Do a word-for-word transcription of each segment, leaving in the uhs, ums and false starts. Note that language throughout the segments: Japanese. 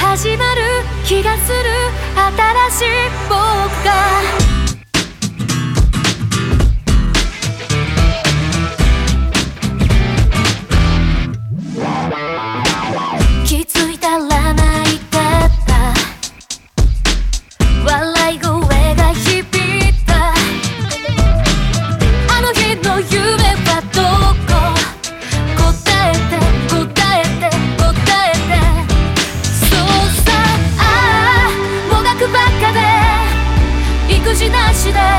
始まる気がする新しい僕が気づいたら泣いてた笑い声が響いたあの日の夢はどこ答えて答えて答えてそうさああもがくばっかで育児なしで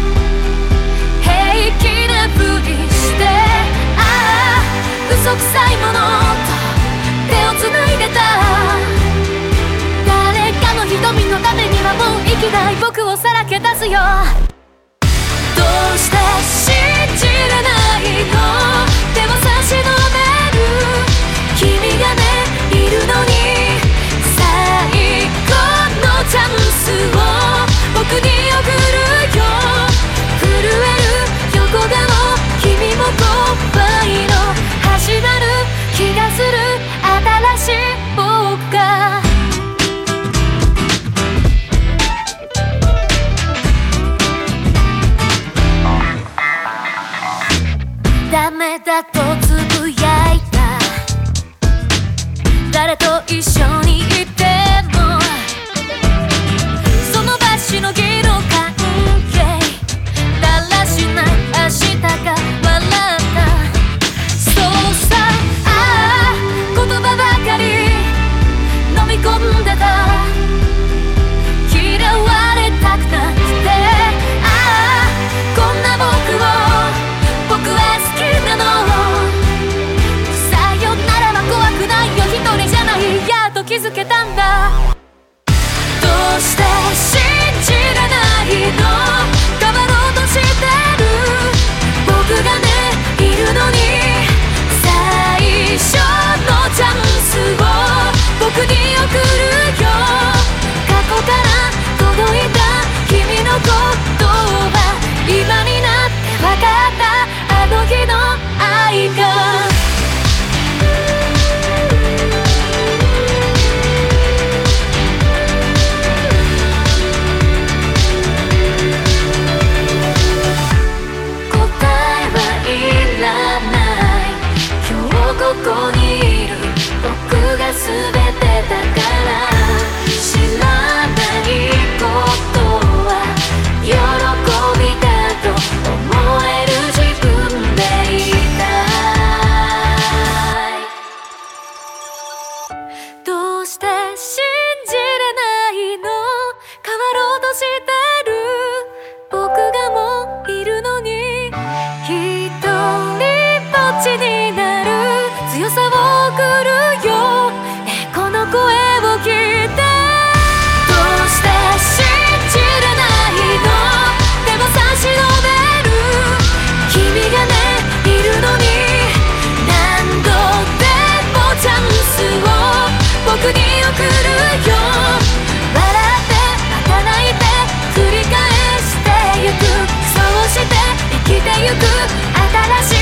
平気なふりしてああ嘘くさいもの手をつないでた誰かの瞳のためにはもう生きない僕をさらけ出すよどうして信じれないの手を差し伸べる君がねいるのに最後のチャンスを僕に送るよ震える横顔君も怖いの始まる気がする新しい僕がダメだとつぶやいた誰と一緒にいてもその場しのぎの関係だらしない明日が笑ったそうさああ言葉ばかり飲み込んでた嫌われたくなくてああこんな僕を僕は好きなのさよならは怖くないよ一人じゃないやっと気づけたんだどうして信じれないの変わろうとしてる僕がねいるのに最初のチャンスを僕に送るよ過去から届いた君のことは今になって分かったあの日の愛がここにいる僕が全てだから知らないことは喜びだと思える自分でいたいどうして信じれないの変わろうとしてる僕がもういるのに一人ぼっちになる強さを送るよ、ね、この声を聞いてどうして信じれないの手を差し伸べる君がねいるのに何度でもチャンスを僕に送るよ笑ってまた泣いて繰り返してゆくそうして生きてゆく新しい